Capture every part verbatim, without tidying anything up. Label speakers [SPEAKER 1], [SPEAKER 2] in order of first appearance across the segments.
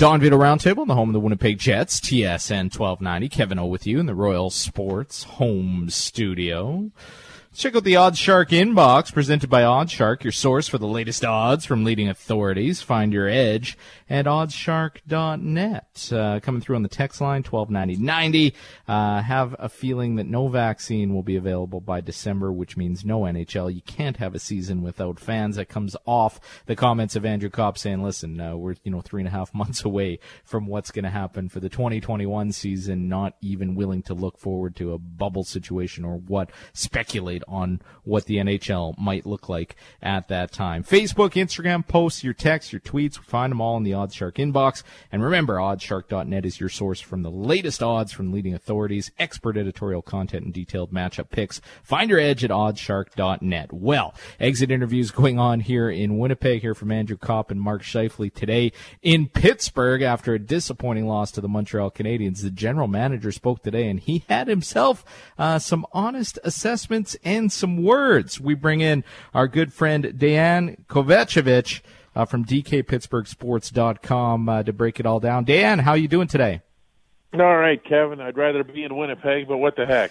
[SPEAKER 1] Don Vito Roundtable, the home of the Winnipeg Jets, T S N twelve ninety. Kevin O with you in the Royal Sports home studio. Check out the Odds Shark inbox presented by Odds Shark, your source for the latest odds from leading authorities. Find your edge at odds shark dot net. Uh, coming through on the text line, twelve ninety ninety. Uh, have a feeling that no vaccine will be available by December, which means no N H L. You can't have a season without fans. That comes off the comments of Andrew Kopp saying, listen, uh, we're you know three and a half months away from what's going to happen for the twenty twenty-one season, not even willing to look forward to a bubble situation or what speculate on what the N H L might look like at that time. Facebook, Instagram, posts, your texts, your tweets, find them all in the Odds Shark inbox. And remember, odds shark dot net is your source from the latest odds from leading authorities, expert editorial content, and detailed matchup picks. Find your edge at odds shark dot net. Well, exit interviews going on here in Winnipeg, here from Andrew Kopp and Mark Scheifele today in Pittsburgh after a disappointing loss to the Montreal Canadiens. The general manager spoke today, and he had himself uh, some honest assessments and some words. We bring in our good friend Dejan Kovacevic uh, from D K Pittsburgh Sports dot com uh, to break it all down. Dejan, how are you doing today?
[SPEAKER 2] All right, Kevin. I'd rather be in Winnipeg, but what the heck?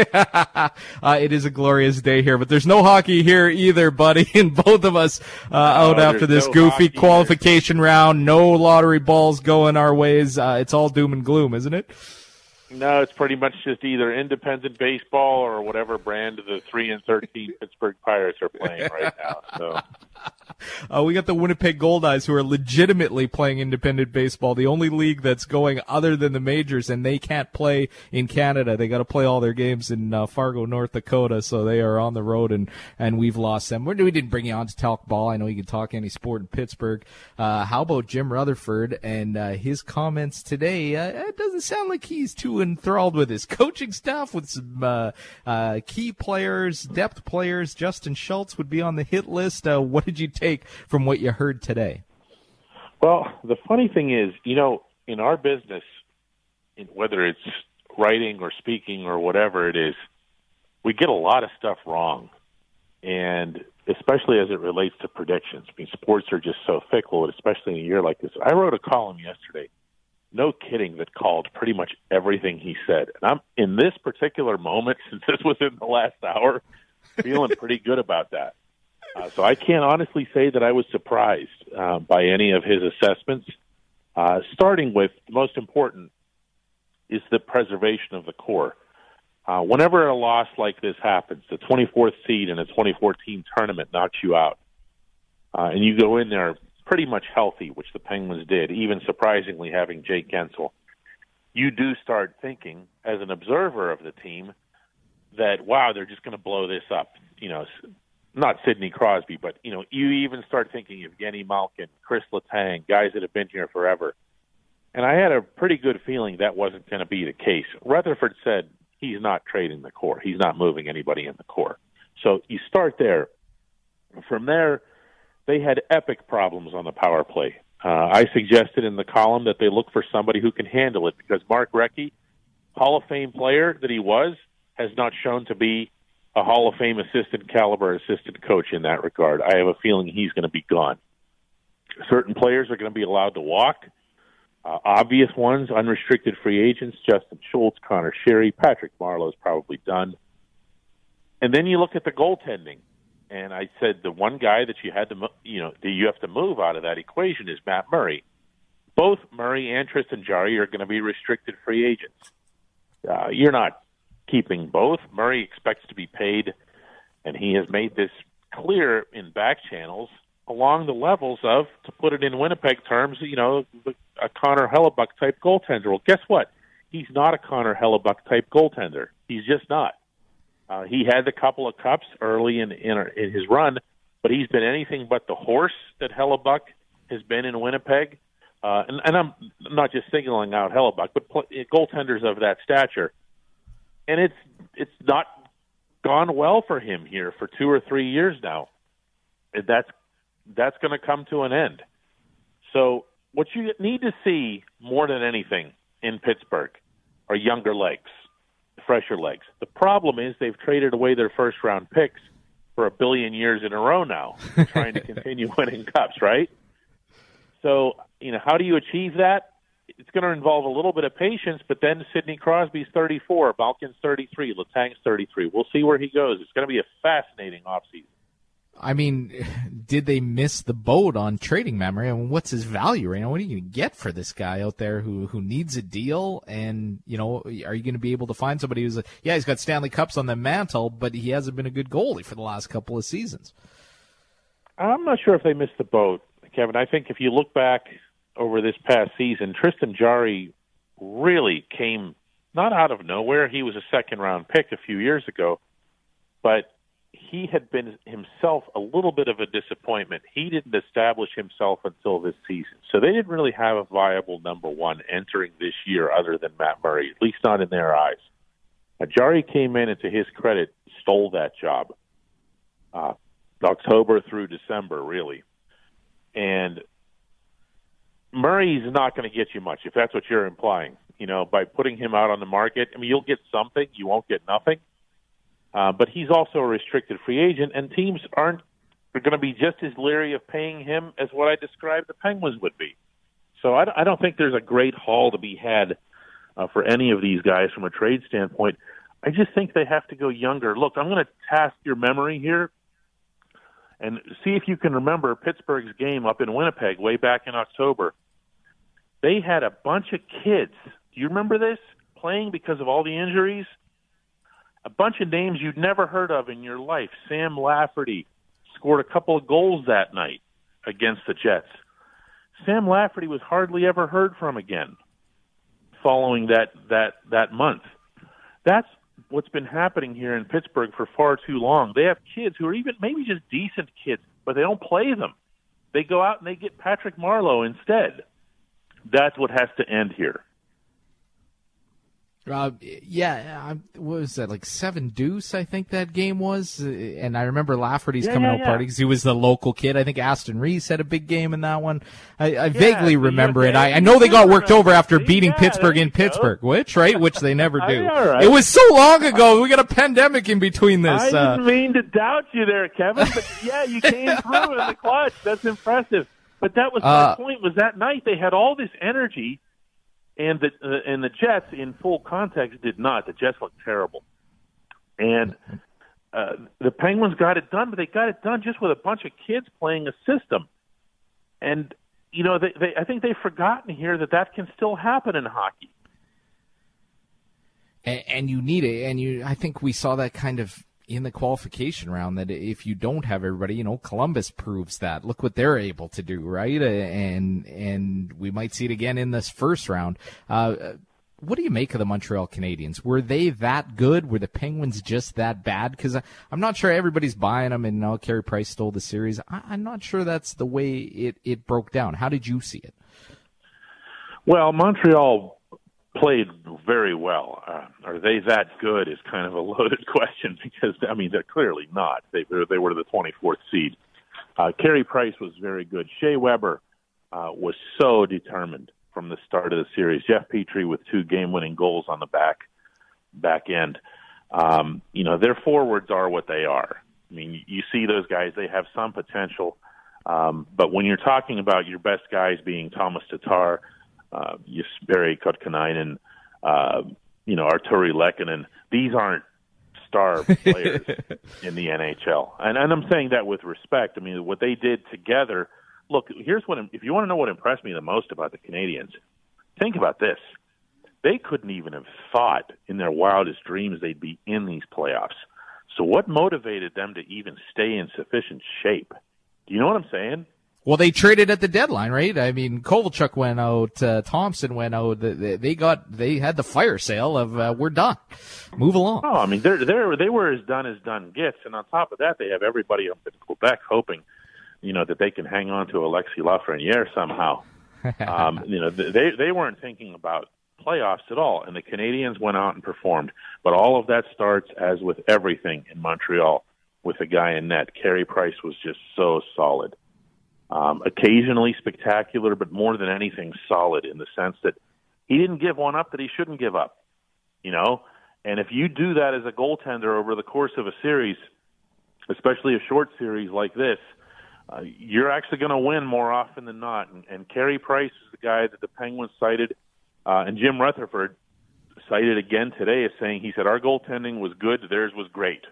[SPEAKER 1] uh, it is a glorious day here, but there's no hockey here either, buddy, and both of us uh, out
[SPEAKER 2] oh,
[SPEAKER 1] after this
[SPEAKER 2] no
[SPEAKER 1] goofy qualification
[SPEAKER 2] either.
[SPEAKER 1] round. No lottery balls going our ways. Uh, it's all doom and gloom, isn't it?
[SPEAKER 2] No, it's pretty much just either independent baseball or whatever brand of the three and thirteen Pittsburgh Pirates are playing right now. So,
[SPEAKER 1] uh, we got the Winnipeg Goldeyes, who are legitimately playing independent baseball, the only league that's going other than the majors, and they can't play in Canada. They got to play all their games in uh, Fargo, North Dakota, so they are on the road, and and we've lost them. We didn't bring you on to talk ball. I know you can talk any sport in Pittsburgh. Uh, how about Jim Rutherford and uh, his comments today? Uh, it doesn't sound like he's too enthralled with his coaching staff, with some uh, uh, key players, depth players. Justin Schultz would be on the hit list. Uh, what did you take from what you heard today?
[SPEAKER 2] Well, the funny thing is, you know, in our business, whether it's writing or speaking or whatever it is, we get a lot of stuff wrong, and especially as it relates to predictions. I mean, sports are just so fickle, especially in a year like this. I wrote a column yesterday, no kidding, that called pretty much everything he said. And I'm in this particular moment, since this was in the last hour, feeling pretty good about that. Uh, so I can't honestly say that I was surprised uh, by any of his assessments. Uh, starting with the most important is the preservation of the core. Uh, whenever a loss like this happens, the twenty-fourth seed in a twenty-four team tournament knocks you out, uh, and you go in there pretty much healthy, which the Penguins did, even surprisingly having Jake Gensel, you do start thinking, as an observer of the team, that, wow, they're just going to blow this up. You know, not Sidney Crosby, but, you know, you even start thinking of Evgeny Malkin, Chris Letang, guys that have been here forever. And I had a pretty good feeling that wasn't going to be the case. Rutherford said he's not trading the core. He's not moving anybody in the core. So you start there. From there, they had epic problems on the power play. Uh, I suggested in the column that they look for somebody who can handle it, because Mark Recchi, Hall of Fame player that he was, has not shown to be a Hall of Fame assistant caliber assistant coach in that regard. I have a feeling he's going to be gone. Certain players are going to be allowed to walk. Uh, obvious ones, unrestricted free agents, Justin Schultz, Connor Sherry, Patrick Marleau's probably done. And then you look at the goaltending. And I said the one guy that you had to, you know, that you have to move out of that equation is Matt Murray. Both Murray and Tristan Jarry are going to be restricted free agents. Uh, you're not keeping both. Murray expects to be paid, and he has made this clear in back channels along the levels of, to put it in Winnipeg terms, you know, a Connor Hellebuck type goaltender. Well, guess what? He's not a Connor Hellebuck type goaltender. He's just not. Uh, he had a couple of cups early in, in in his run, but he's been anything but the horse that Hellebuck has been in Winnipeg. Uh, and, and I'm not just singling out Hellebuck, but pl- goaltenders of that stature. And it's it's not gone well for him here for two or three years now. And that's that's going to come to an end. So what you need to see more than anything in Pittsburgh are younger legs, fresher legs. The problem is they've traded away their first-round picks for a billion years in a row now, trying to continue winning cups, right? So, you know, how do you achieve that? It's going to involve a little bit of patience, but then Sidney Crosby's thirty-four, Malkin's thirty-three, Letang's thirty-three. We'll see where he goes. It's going to be a fascinating offseason.
[SPEAKER 1] I mean, did they miss the boat on trading memory? I mean, what's his value right now? What are you going to get for this guy out there who, who needs a deal? And, you know, are you going to be able to find somebody who's, a, yeah, he's got Stanley Cups on the mantle, but he hasn't been a good goalie for the last couple of seasons?
[SPEAKER 2] I'm not sure if they missed the boat, Kevin. I think if you look back over this past season, Tristan Jarry really came not out of nowhere. He was a second-round pick a few years ago, but he had been himself a little bit of a disappointment. He didn't establish himself until this season. So they didn't really have a viable number one entering this year other than Matt Murray, at least not in their eyes. Uh, Jarry came in and, to his credit, stole that job. Uh, October through December, really. And Murray's not going to get you much, if that's what you're implying. You know, by putting him out on the market, I mean, you'll get something. You won't get nothing. Uh, but he's also a restricted free agent, and teams aren't are going to be just as leery of paying him as what I described the Penguins would be. So I, I don't think there's a great haul to be had uh, for any of these guys from a trade standpoint. I just think they have to go younger. Look, I'm going to task your memory here and see if you can remember Pittsburgh's game up in Winnipeg way back in October. They had a bunch of kids. Do you remember this? Playing because of all the injuries? A bunch of names you'd never heard of in your life. Sam Lafferty scored a couple of goals that night against the Jets. Sam Lafferty was hardly ever heard from again following that, that, that month. That's what's been happening here in Pittsburgh for far too long. They have kids who are even maybe just decent kids, but they don't play them. They go out and they get Patrick Marleau instead. That's what has to end here.
[SPEAKER 1] Uh, yeah, what was that, like seven deuce, I think that game was? And I remember Lafferty's
[SPEAKER 2] yeah,
[SPEAKER 1] coming
[SPEAKER 2] yeah,
[SPEAKER 1] out
[SPEAKER 2] yeah.
[SPEAKER 1] party because he was the local kid. I think Aston Reese had a big game in that one. I, I yeah, vaguely remember it. I, I know they got worked over after beating
[SPEAKER 2] yeah,
[SPEAKER 1] Pittsburgh in Pittsburgh,
[SPEAKER 2] go.
[SPEAKER 1] which, right, which they never do.
[SPEAKER 2] All right.
[SPEAKER 1] It was so long ago. We got a pandemic in between this.
[SPEAKER 2] I
[SPEAKER 1] uh,
[SPEAKER 2] didn't mean to doubt you there, Kevin, but yeah, you came through in the clutch. That's impressive. But that was my
[SPEAKER 1] uh,
[SPEAKER 2] point, was that night they had all this energy. And the uh, and the Jets, in full context, did not. The Jets looked terrible. And uh, the Penguins got it done, but they got it done just with a bunch of kids playing a system. And, you know, they, they I think they've forgotten here that that can still happen in hockey.
[SPEAKER 1] And, and you need it. And you, I think we saw that kind of in the qualification round, that if you don't have everybody, you know, Columbus proves that. Look what they're able to do, right? And and we might see it again in this first round. Uh, what do you make of the Montreal Canadiens? Were they that good? Were the Penguins just that bad? Because I'm not sure everybody's buying them, and now Carey Price stole the series. I, I'm not sure that's the way it, it broke down. How did you see it?
[SPEAKER 2] Well, Montreal played very well. Uh, are they that good is kind of a loaded question because, I mean, they're clearly not. They, they were the twenty-fourth seed. Uh, Carey Price was very good. Shea Weber uh, was so determined from the start of the series. Jeff Petrie with two game-winning goals on the back back end. Um, you know, their forwards are what they are. I mean, you see those guys, they have some potential. Um, but when you're talking about your best guys being Thomas Tatar, Uh, Jesperi Kotkaniemi, uh, you know, Arturi Lehkonen. These aren't star players in the N H L. And, and I'm saying that with respect. I mean, what they did together, look, here's what, if you want to know what impressed me the most about the Canadiens, think about this. They couldn't even have thought in their wildest dreams they'd be in these playoffs. So what motivated them to even stay in sufficient shape? Do you know what I'm saying?
[SPEAKER 1] Well, they traded at the deadline, right? I mean, Kovalchuk went out, uh, Thompson went out. They, they got, they had the fire sale of uh, we're done, move along.
[SPEAKER 2] Oh, I mean, they're they're they were as done as done gets, and on top of that, they have everybody up in Quebec hoping, you know, that they can hang on to Alexis Lafreniere somehow. um, you know, they they weren't thinking about playoffs at all, and the Canadiens went out and performed. But all of that starts, as with everything in Montreal, with a guy in net. Carey Price was just so solid. Um, occasionally spectacular, but more than anything solid in the sense that he didn't give one up that he shouldn't give up, you know? And if you do that as a goaltender over the course of a series, especially a short series like this, uh, you're actually going to win more often than not. And, and Carey Price is the guy that the Penguins cited, uh, and Jim Rutherford cited again today as saying, he said, our goaltending was good, theirs was great.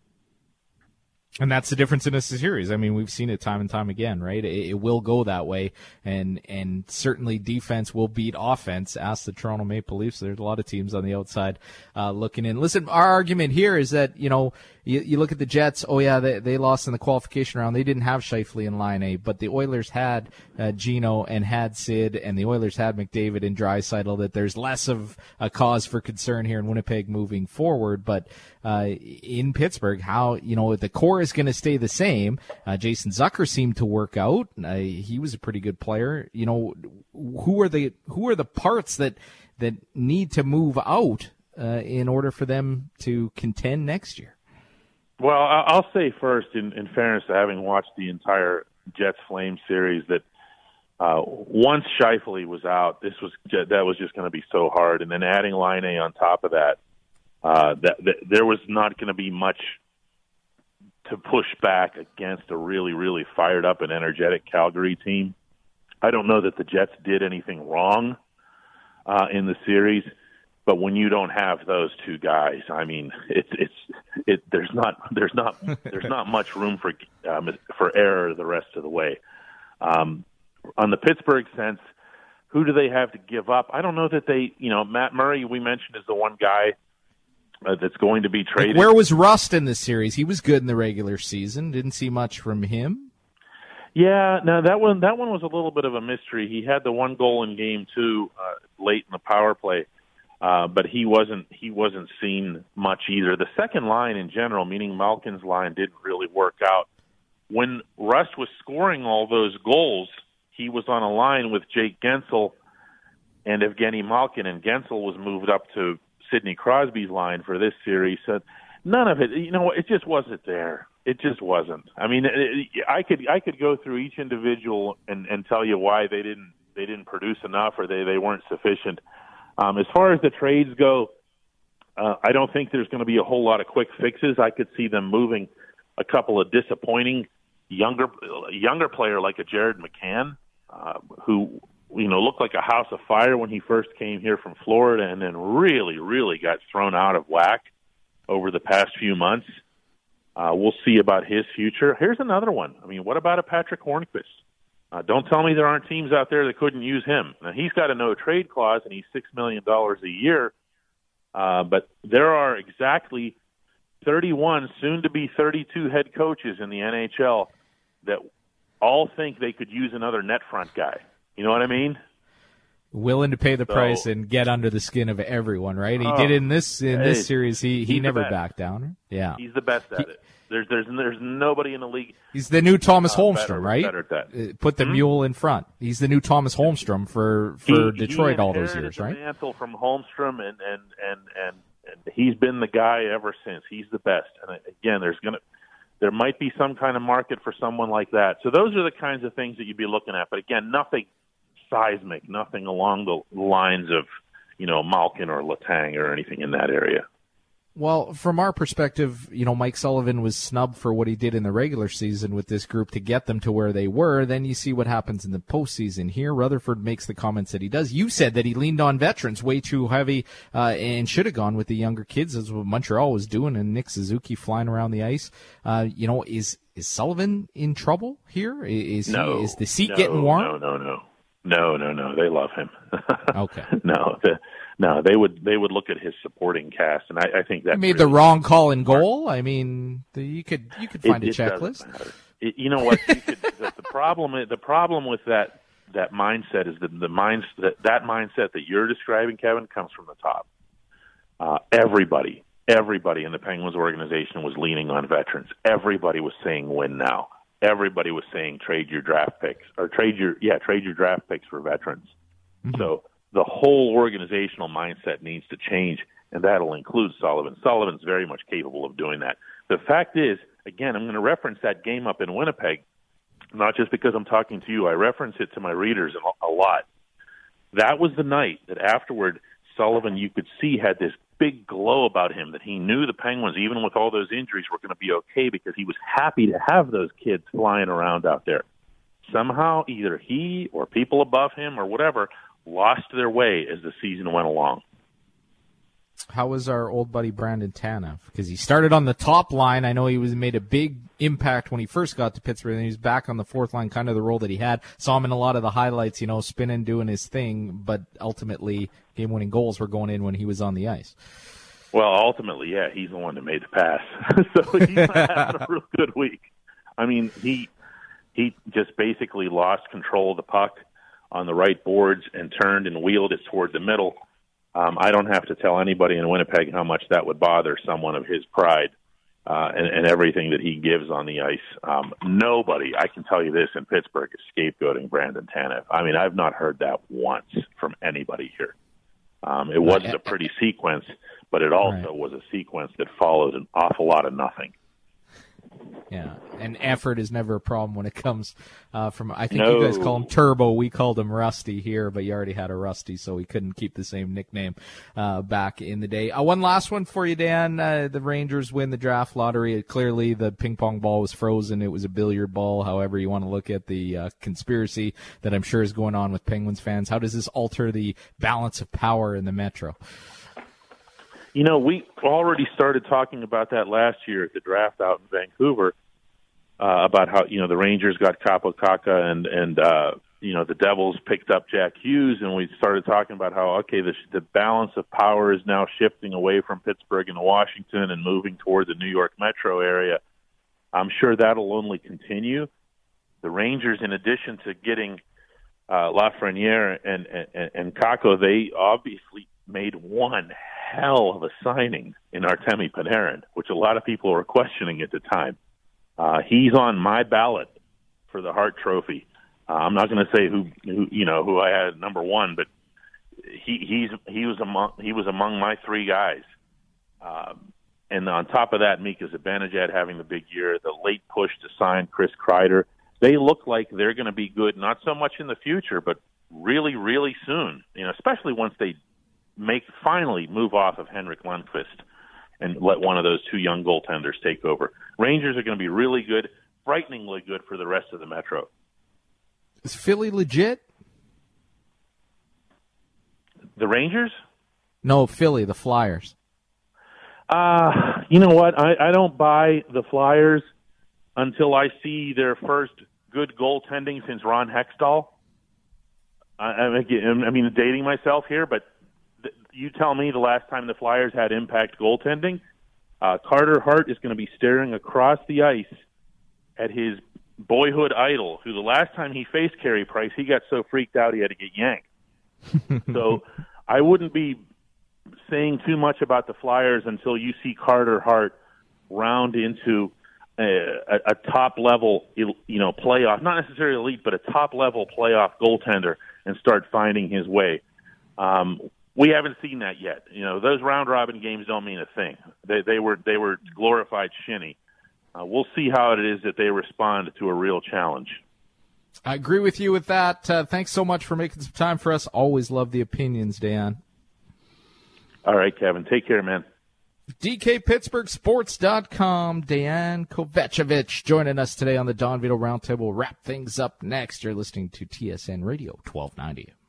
[SPEAKER 1] And that's the difference in this series. I mean, we've seen it time and time again, right? It, it will go that way, and and certainly defense will beat offense. Ask the Toronto Maple Leafs. There's a lot of teams on the outside uh, looking in. Listen, our argument here is that, you know, you, you look at the Jets. Oh, yeah, they, they lost in the qualification round. They didn't have Scheifele in line A, but the Oilers had uh, Gino and had Sid, and the Oilers had McDavid and Draisaitl, that there's less of a cause for concern here in Winnipeg moving forward. But uh, in Pittsburgh, how, you know, the core is going to stay the same. Uh, Jason Zucker seemed to work out. Uh, he was a pretty good player. You know, who are the who are the parts that that need to move out uh, in order for them to contend next year?
[SPEAKER 2] Well, I'll say first, in, in fairness to having watched the entire Jets-Flames series, that uh, once Scheifele was out, this was that was just going to be so hard, and then adding Line A on top of that, uh, that, that there was not going to be much to push back against a really, really fired up and energetic Calgary team. I don't know that the Jets did anything wrong uh, in the series, but when you don't have those two guys, I mean, it's it's it. There's not there's not there's not much room for um, for error the rest of the way. Um, on the Pittsburgh sense, who do they have to give up? I don't know that they. You know, Matt Murray, we mentioned, is the one guy Uh, that's going to be traded.
[SPEAKER 1] Where was Rust in this series? He was good in the regular season. Didn't see much from him.
[SPEAKER 2] Yeah, no, that one that one was a little bit of a mystery. He had the one goal in game two uh, late in the power play, uh, but he wasn't he wasn't seen much either. The second line in general, meaning Malkin's line, didn't really work out. When Rust was scoring all those goals, he was on a line with Jake Gensel and Evgeny Malkin, and Gensel was moved up to Sidney Crosby's line for this series. So none of it, you know, it just wasn't there. It just wasn't. I mean, it, I could I could go through each individual and, and tell you why they didn't they didn't produce enough or they, they weren't sufficient. Um, as far as the trades go, uh, I don't think there's going to be a whole lot of quick fixes. I could see them moving a couple of disappointing younger younger player like a Jared McCann, uh, who you know looked like a house of fire when he first came here from Florida, and then really, really got thrown out of whack over the past few months. Uh, we'll see about his future. Here's another one. I mean, what about a Patrick Hornqvist? Uh, don't tell me there aren't teams out there that couldn't use him. Now, he's got a no-trade clause, and he's six million dollars a year. Uh, but there are exactly thirty-one, soon-to-be thirty-two head coaches in the N H L that all think they could use another net front guy. You know what I mean?
[SPEAKER 1] Willing to pay the
[SPEAKER 2] so,
[SPEAKER 1] price and get under the skin of everyone, right? He
[SPEAKER 2] oh,
[SPEAKER 1] did in this in
[SPEAKER 2] hey,
[SPEAKER 1] this series. He he never backed down. Yeah,
[SPEAKER 2] he's the best at
[SPEAKER 1] he,
[SPEAKER 2] it. There's there's there's nobody in the league.
[SPEAKER 1] He's the new Thomas
[SPEAKER 2] uh,
[SPEAKER 1] Holmstrom,
[SPEAKER 2] better,
[SPEAKER 1] right?
[SPEAKER 2] Better at that.
[SPEAKER 1] Put the
[SPEAKER 2] hmm?
[SPEAKER 1] mule in front. He's the new Thomas Holmstrom for for
[SPEAKER 2] he,
[SPEAKER 1] Detroit
[SPEAKER 2] he
[SPEAKER 1] all those years,
[SPEAKER 2] the
[SPEAKER 1] right?
[SPEAKER 2] Mantle from Holmstrom, and and and and and he's been the guy ever since. He's the best. And again, there's gonna there might be some kind of market for someone like that. So those are the kinds of things that you'd be looking at. But again, nothing seismic, nothing along the lines of, you know, Malkin or Letang or anything in that area.
[SPEAKER 1] Well, from our perspective, you know, Mike Sullivan was snubbed for what he did in the regular season with this group to get them to where they were. Then you see what happens in the postseason here. Rutherford makes the comments that he does. You said that he leaned on veterans way too heavy uh, and should have gone with the younger kids, as what Montreal was doing, and Nick Suzuki flying around the ice. Uh, you know, is is Sullivan in trouble here? Is
[SPEAKER 2] no,
[SPEAKER 1] he, is the seat
[SPEAKER 2] no,
[SPEAKER 1] getting warm?
[SPEAKER 2] No, no, no. No, no, no. They love him.
[SPEAKER 1] Okay.
[SPEAKER 2] No, the, no. They would. They would look at his supporting cast, and I, I think that
[SPEAKER 1] he made
[SPEAKER 2] really
[SPEAKER 1] the wrong call in goal. I mean, the, you could you could find
[SPEAKER 2] it,
[SPEAKER 1] a
[SPEAKER 2] it
[SPEAKER 1] checklist.
[SPEAKER 2] It, you know what? You could, the, the problem. The problem with that that mindset is that the minds that that mindset that you're describing, Kevin, comes from the top. Uh, everybody, everybody in the Penguins organization was leaning on veterans. Everybody was saying, "Win now." Everybody was saying trade your draft picks or trade your yeah trade your draft picks for veterans. Mm-hmm. So the whole organizational mindset needs to change, and that'll include Sullivan. Sullivan's very much capable of doing that. The fact is, again, I'm going to reference that game up in Winnipeg, not just because I'm talking to you. I reference it to my readers a lot. That was the night that afterward Sullivan, you could see, had this big glow about him that he knew the Penguins, even with all those injuries, were going to be okay because he was happy to have those kids flying around out there. Somehow, either he or people above him or whatever lost their way as the season went along.
[SPEAKER 1] How was our old buddy Brandon Tanev? Because he started on the top line. I know he was made a big impact when he first got to Pittsburgh, and he was back on the fourth line, kind of the role that he had. Saw him in a lot of the highlights, you know, spinning, doing his thing, but ultimately game-winning goals were going in when he was on the ice.
[SPEAKER 2] Well, ultimately, yeah, he's the one that made the pass. So he's not having a real good week. I mean, he he just basically lost control of the puck on the right boards and turned and wheeled it toward the middle. Um, I don't have to tell anybody in Winnipeg how much that would bother someone of his pride uh, and, and everything that he gives on the ice. Um, nobody, I can tell you this, in Pittsburgh is scapegoating Brandon Tanev. I mean, I've not heard that once from anybody here. Um, it wasn't a pretty sequence, but it also right. was a sequence that followed an awful lot of nothing.
[SPEAKER 1] Yeah, and effort is never a problem when it comes uh, from, I think
[SPEAKER 2] no.
[SPEAKER 1] you guys call him Turbo, we called him Rusty here, but you already had a Rusty, so we couldn't keep the same nickname uh, back in the day. Uh, one last one for you, Dan. Uh, the Rangers win the draft lottery. Clearly the ping pong ball was frozen. It was a billiard ball, however you want to look at the uh, conspiracy that I'm sure is going on with Penguins fans. How does this alter the balance of power in the Metro?
[SPEAKER 2] You know, we already started talking about that last year at the draft out in Vancouver, uh, about how, you know, the Rangers got Kaapo Kakko and, and uh, you know, the Devils picked up Jack Hughes, and we started talking about how, okay, the, the balance of power is now shifting away from Pittsburgh and Washington and moving toward the New York metro area. I'm sure that'll only continue. The Rangers, in addition to getting uh, Lafreniere and, and, and Kakko, they obviously made one hell of a signing in Artemi Panarin, which a lot of people were questioning at the time. Uh, he's on my ballot for the Hart Trophy. Uh, I'm not going to say who, who, you know, who I had number one, but he he's he was among he was among my three guys. Um, and on top of that, Mika Zibanejad having the big year, the late push to sign Chris Kreider. They look like they're going to be good, not so much in the future, but really, really soon. You know, especially once they make finally move off of Henrik Lundqvist and let one of those two young goaltenders take over. Rangers are going to be really good, frighteningly good for the rest of the Metro.
[SPEAKER 1] Is Philly legit?
[SPEAKER 2] The Rangers?
[SPEAKER 1] No, Philly, the Flyers.
[SPEAKER 2] Uh, you know what? I, I don't buy the Flyers until I see their first good goaltending since Ron Hextall. I, I mean, dating myself here, but you tell me the last time the Flyers had impact goaltending. Uh, Carter Hart is going to be staring across the ice at his boyhood idol, who the last time he faced Carey Price, he got so freaked out he had to get yanked. So I wouldn't be saying too much about the Flyers until you see Carter Hart round into a, a, a top-level, you know, playoff, not necessarily elite, but a top-level playoff goaltender and start finding his way. Um, We haven't seen that yet. You know, those round robin games don't mean a thing. They they were they were glorified shinny. Uh, we'll see how it is that they respond to a real challenge.
[SPEAKER 1] I agree with you with that. Uh, thanks so much for making some time for us. Always love the opinions, Dan.
[SPEAKER 2] All right, Kevin. Take care, man.
[SPEAKER 1] D K Pittsburgh Sports dot com. Dan Kovacevic joining us today on the Don Vito Roundtable. We'll wrap things up next. You're listening to T S N Radio twelve ninety.